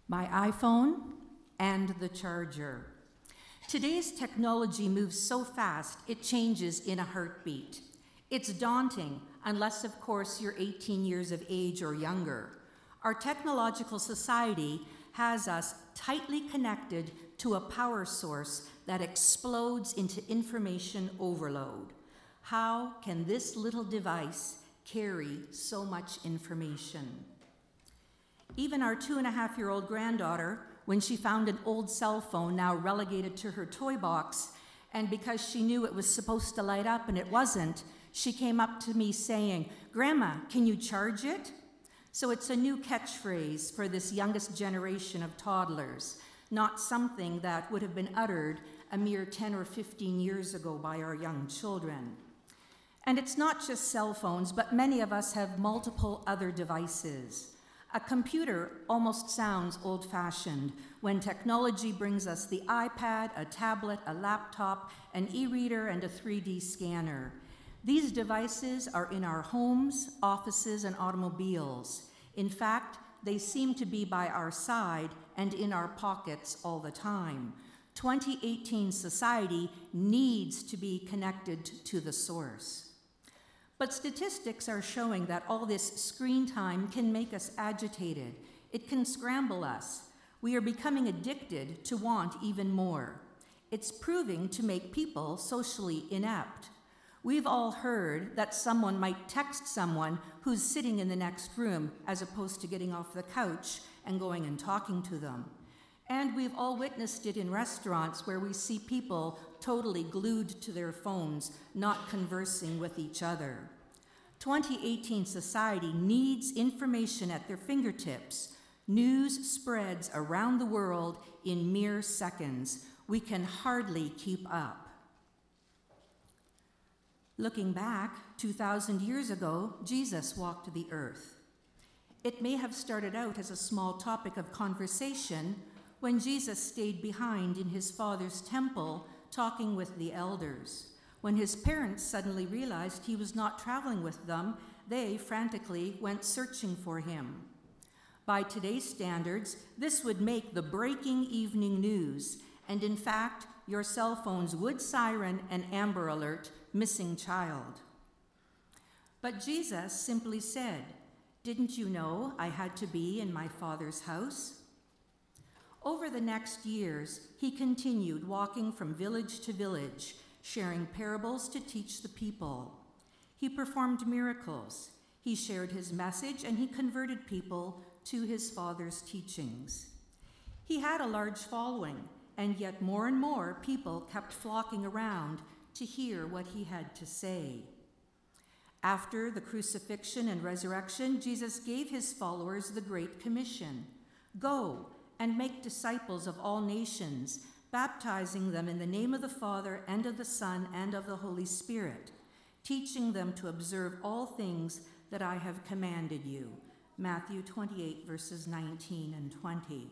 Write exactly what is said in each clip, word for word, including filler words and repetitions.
my iPhone, and the charger. Today's technology moves so fast, it changes in a heartbeat. It's daunting, unless, of course, you're eighteen years of age or younger. Our technological society has us tightly connected to a power source that explodes into information overload. How can this little device carry so much information? Even our two and a half year old granddaughter, when she found an old cell phone now relegated to her toy box, and because she knew it was supposed to light up and it wasn't, she came up to me saying, "Grandma, can you charge it?" So it's a new catchphrase for this youngest generation of toddlers, not something that would have been uttered a mere ten or fifteen years ago by our young children. And it's not just cell phones, but many of us have multiple other devices. A computer almost sounds old-fashioned when technology brings us the iPad, a tablet, a laptop, an e-reader, and a three D scanner. These devices are in our homes, offices, and automobiles. In fact, they seem to be by our side and in our pockets all the time. twenty eighteen society needs to be connected to the source. But statistics are showing that all this screen time can make us agitated. It can scramble us. We are becoming addicted to want even more. It's proving to make people socially inept. We've all heard that someone might text someone who's sitting in the next room as opposed to getting off the couch and going and talking to them. And we've all witnessed it in restaurants where we see people totally glued to their phones, not conversing with each other. twenty eighteen society needs information at their fingertips. News spreads around the world in mere seconds. We can hardly keep up. Looking back, two thousand years ago, Jesus walked the earth. It may have started out as a small topic of conversation when Jesus stayed behind in his Father's temple talking with the elders. When his parents suddenly realized he was not traveling with them, they frantically went searching for him. By today's standards, this would make the breaking evening news, and in fact, your cell phones would siren an Amber Alert, missing child. But Jesus simply said, "Didn't you know I had to be in my Father's house?" Over the next years, he continued walking from village to village, sharing parables to teach the people. He performed miracles. He shared his message, and he converted people to his Father's teachings. He had a large following, and yet more and more people kept flocking around to hear what he had to say. After the crucifixion and resurrection, Jesus gave his followers the Great Commission: "Go and make disciples of all nations, baptizing them in the name of the Father and of the Son and of the Holy Spirit, teaching them to observe all things that I have commanded you." Matthew twenty-eight, verses nineteen and twenty.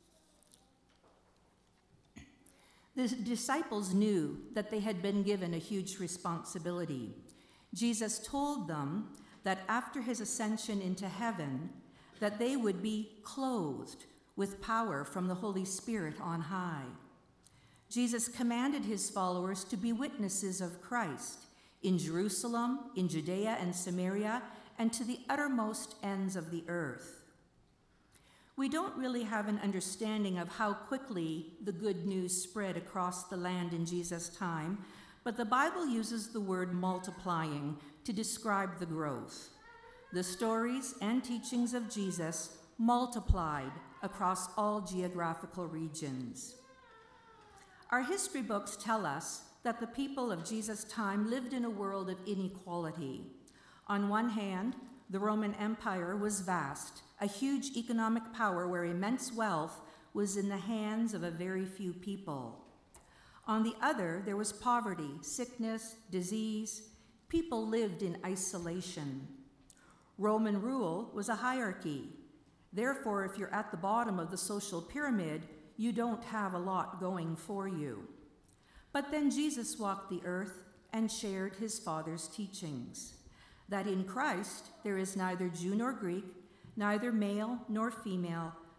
The disciples knew that they had been given a huge responsibility. Jesus told them that after his ascension into heaven, that they would be clothed with power from the Holy Spirit on high. Jesus commanded his followers to be witnesses of Christ in Jerusalem, in Judea and Samaria, and to the uttermost ends of the earth. We don't really have an understanding of how quickly the good news spread across the land in Jesus' time, but the Bible uses the word multiplying to describe the growth. The stories and teachings of Jesus multiplied across all geographical regions. Our history books tell us that the people of Jesus' time lived in a world of inequality. On one hand, the Roman Empire was vast, a huge economic power where immense wealth was in the hands of a very few people. On the other, there was poverty, sickness, disease. People lived in isolation. Roman rule was a hierarchy. Therefore, if you're at the bottom of the social pyramid, you don't have a lot going for you. But then Jesus walked the earth and shared his Father's teachings, that in Christ there is neither Jew nor Greek, neither male nor female,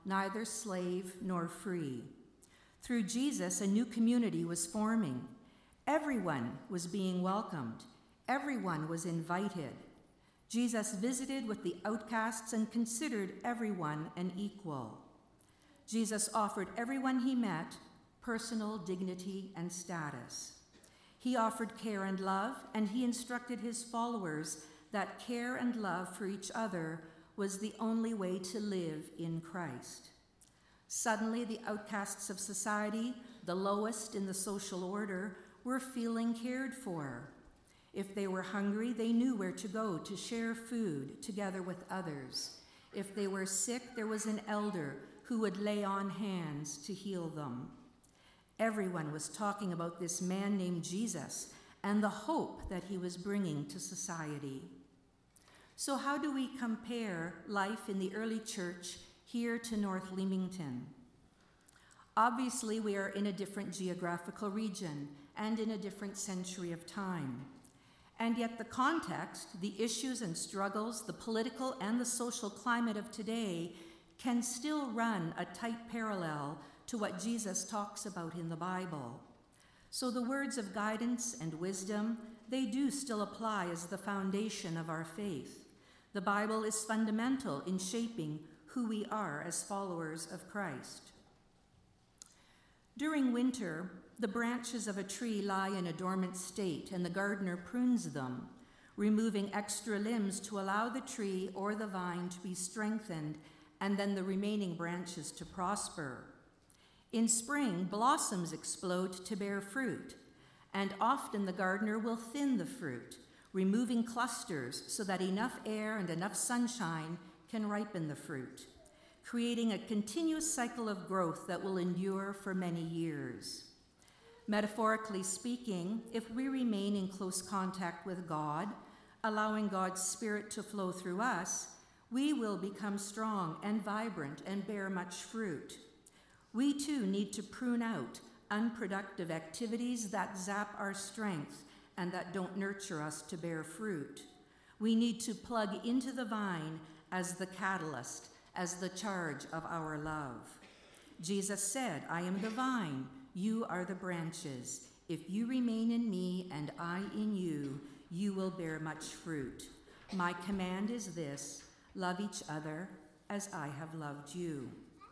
neither slave nor free. Through Jesus, a new community was forming. Everyone was being welcomed. Everyone was invited. Jesus visited with the outcasts and considered everyone an equal. Jesus offered everyone he met personal dignity and status. He offered care and love, and he instructed his followers that care and love for each other was the only way to live in Christ. Suddenly, the outcasts of society, the lowest in the social order, were feeling cared for. If they were hungry, they knew where to go to share food together with others. If they were sick, there was an elder who would lay on hands to heal them. Everyone was talking about this man named Jesus and the hope that he was bringing to society. So how do we compare life in the early church here to North Leamington? Obviously, we are in a different geographical region and in a different century of time. And yet the context, the issues and struggles, the political and the social climate of today can still run a tight parallel to what Jesus talks about in the Bible. So the words of guidance and wisdom, they do still apply as the foundation of our faith. The Bible is fundamental in shaping who we are as followers of Christ. During winter, the branches of a tree lie in a dormant state, and the gardener prunes them, removing extra limbs to allow the tree or the vine to be strengthened and then the remaining branches to prosper. In spring, blossoms explode to bear fruit, and often the gardener will thin the fruit, removing clusters so that enough air and enough sunshine can ripen the fruit, creating a continuous cycle of growth that will endure for many years. Metaphorically speaking, if we remain in close contact with God, allowing God's Spirit to flow through us, we will become strong and vibrant and bear much fruit. We too need to prune out unproductive activities that zap our strength and that don't nurture us to bear fruit. We need to plug into the vine as the catalyst, as the charge of our love. Jesus said, "I am the vine, you are the branches. If you remain in me and I in you, you will bear much fruit. My command is this, love each other as I have loved you."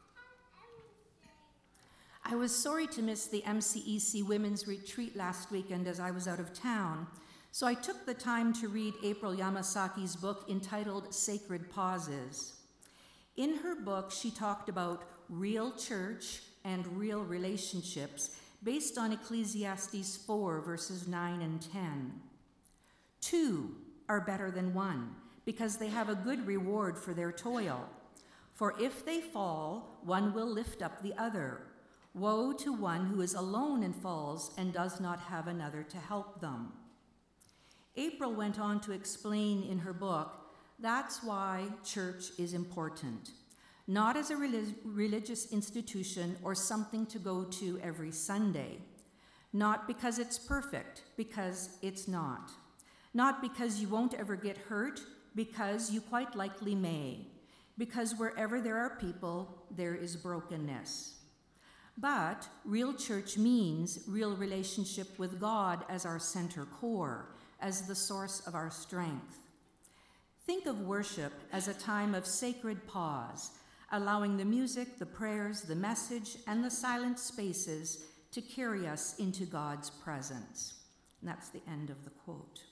I was sorry to miss the M C E C Women's Retreat last weekend as I was out of town, so I took the time to read April Yamasaki's book entitled Sacred Pauses. In her book, she talked about real church and real relationships based on Ecclesiastes four, verses nine and ten. Two are better than one because they have a good reward for their toil. For if they fall, one will lift up the other. Woe to one who is alone and falls and does not have another to help them. April went on to explain in her book, that's why church is important. Not as a relig- religious institution or something to go to every Sunday. Not because it's perfect, because it's not. Not because you won't ever get hurt, because you quite likely may. Because wherever there are people, there is brokenness. But real church means real relationship with God as our center core, as the source of our strength. Think of worship as a time of sacred pause, allowing the music, the prayers, the message, and the silent spaces to carry us into God's presence. And that's the end of the quote.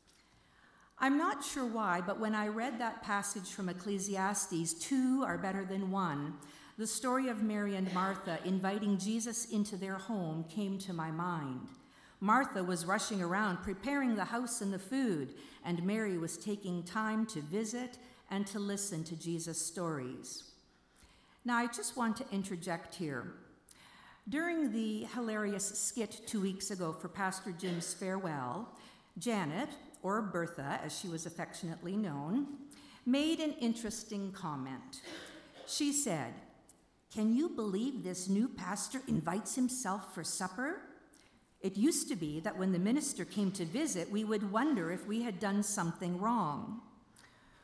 I'm not sure why, but when I read that passage from Ecclesiastes, two are better than one, the story of Mary and Martha inviting Jesus into their home came to my mind. Martha was rushing around preparing the house and the food, and Mary was taking time to visit and to listen to Jesus' stories. Now, I just want to interject here. During the hilarious skit two weeks ago for Pastor Jim's farewell, Janet, or Bertha as she was affectionately known, made an interesting comment. She said, "Can you believe this new pastor invites himself for supper? It used to be that when the minister came to visit, we would wonder if we had done something wrong."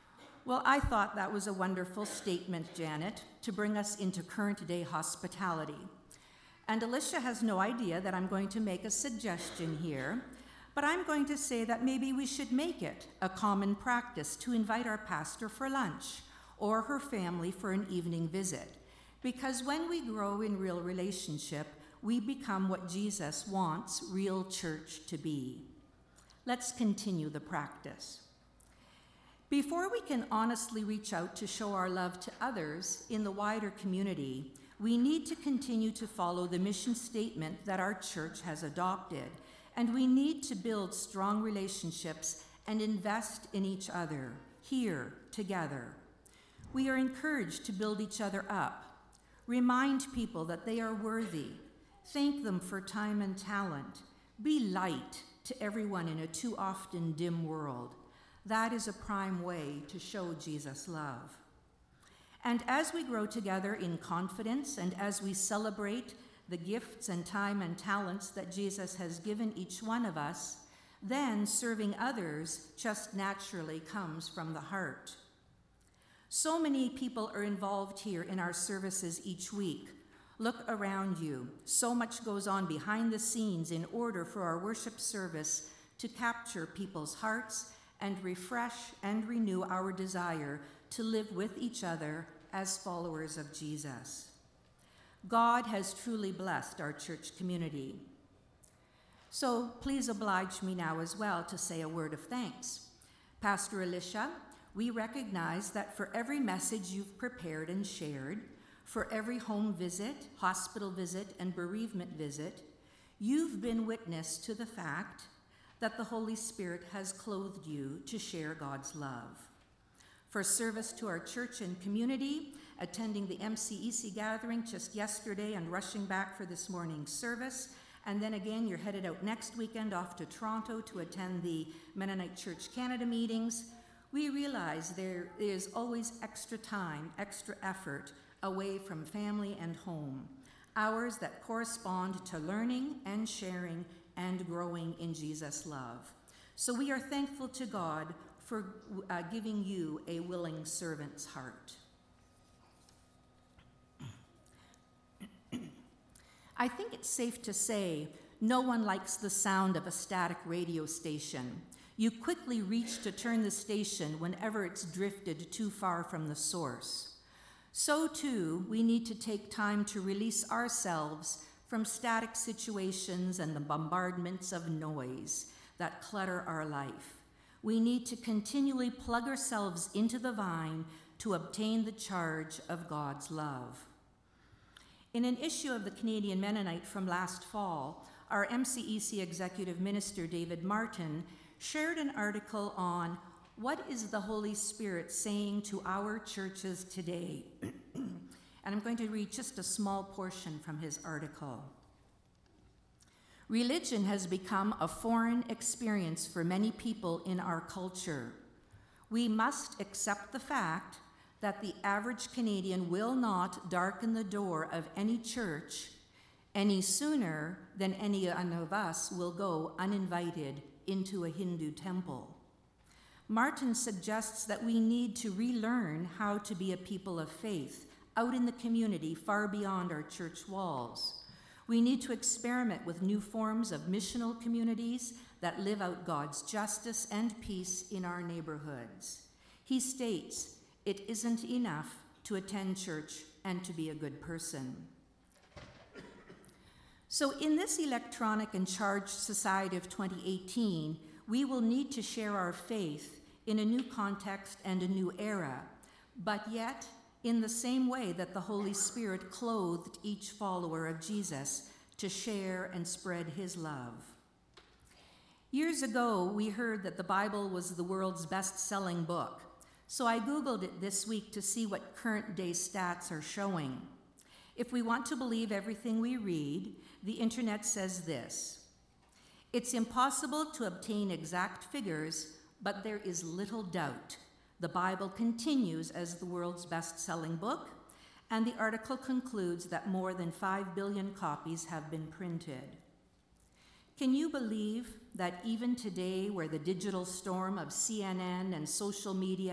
Well, I thought that was a wonderful statement, Janet, to bring us into current-day hospitality. And Alicia has no idea that I'm going to make a suggestion here, but I'm going to say that maybe we should make it a common practice to invite our pastor for lunch or her family for an evening visit. Because when we grow in real relationship, we become what Jesus wants real church to be. Let's continue the practice. Before we can honestly reach out to show our love to others in the wider community, we need to continue to follow the mission statement that our church has adopted, and we need to build strong relationships and invest in each other, here, together. We are encouraged to build each other up, remind people that they are worthy, thank them for time and talent, be light to everyone in a too often dim world. That is a prime way to show Jesus' love. And as we grow together in confidence and as we celebrate the gifts and time and talents that Jesus has given each one of us, then serving others just naturally comes from the heart. So many people are involved here in our services each week. Look around you. So much goes on behind the scenes in order for our worship service to capture people's hearts and refresh and renew our desire to live with each other as followers of Jesus. God has truly blessed our church community. So please oblige me now as well to say a word of thanks. Pastor Alicia, we recognize that for every message you've prepared and shared, for every home visit, hospital visit, and bereavement visit, you've been witness to the fact that the Holy Spirit has clothed you to share God's love. For service to our church and community, attending the M C E C gathering just yesterday and rushing back for this morning's service, and then again you're headed out next weekend off to Toronto to attend the Mennonite Church Canada meetings, we realize there is always extra time, extra effort away from family and home, hours that correspond to learning and sharing and growing in Jesus' love. So we are thankful to God for uh, giving you a willing servant's heart. I think it's safe to say no one likes the sound of a static radio station. You quickly reach to turn the station whenever it's drifted too far from the source. So too, we need to take time to release ourselves from static situations and the bombardments of noise that clutter our life. We need to continually plug ourselves into the vine to obtain the charge of God's love. In an issue of the Canadian Mennonite from last fall, our M C E C Executive Minister David Martin shared an article on what is the Holy Spirit saying to our churches today. And I'm going to read just a small portion from his article. Religion has become a foreign experience for many people in our culture. We must accept the fact that the average Canadian will not darken the door of any church any sooner than any one of us will go uninvited into a Hindu temple. Martin suggests that we need to relearn how to be a people of faith out in the community far beyond our church walls. We need to experiment with new forms of missional communities that live out God's justice and peace in our neighborhoods. He states, it isn't enough to attend church and to be a good person. So in this electronic and charged society of twenty eighteen, we will need to share our faith in a new context and a new era, but yet in the same way that the Holy Spirit clothed each follower of Jesus to share and spread his love. Years ago, we heard that the Bible was the world's best-selling book, so I Googled it this week to see what current-day stats are showing. If we want to believe everything we read, the internet says this: it's impossible to obtain exact figures, but there is little doubt the Bible continues as the world's best-selling book, and the article concludes that more than five billion copies have been printed. Can you believe that even today, where the digital storm of C N N and social media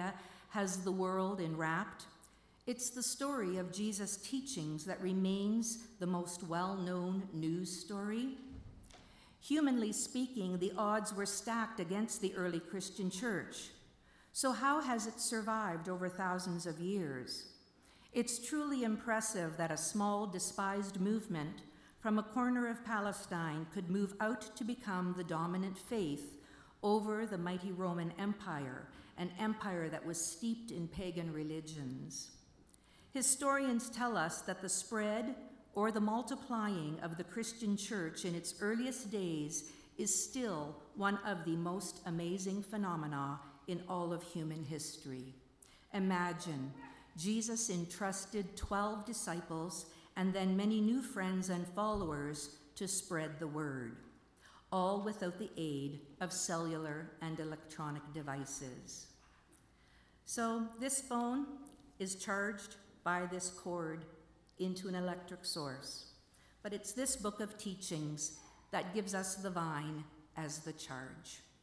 has the world enwrapped. It's the story of Jesus' teachings that remains the most well-known news story. Humanly speaking, the odds were stacked against the early Christian church. So how has it survived over thousands of years? It's truly impressive that a small, despised movement from a corner of Palestine could move out to become the dominant faith over the mighty Roman Empire, an empire that was steeped in pagan religions. Historians tell us that the spread or the multiplying of the Christian church in its earliest days is still one of the most amazing phenomena in all of human history. Imagine, Jesus entrusted twelve disciples and then many new friends and followers to spread the word, all without the aid of cellular and electronic devices. So this phone is charged by this cord into an electric source, but it's this book of teachings that gives us the vine as the charge.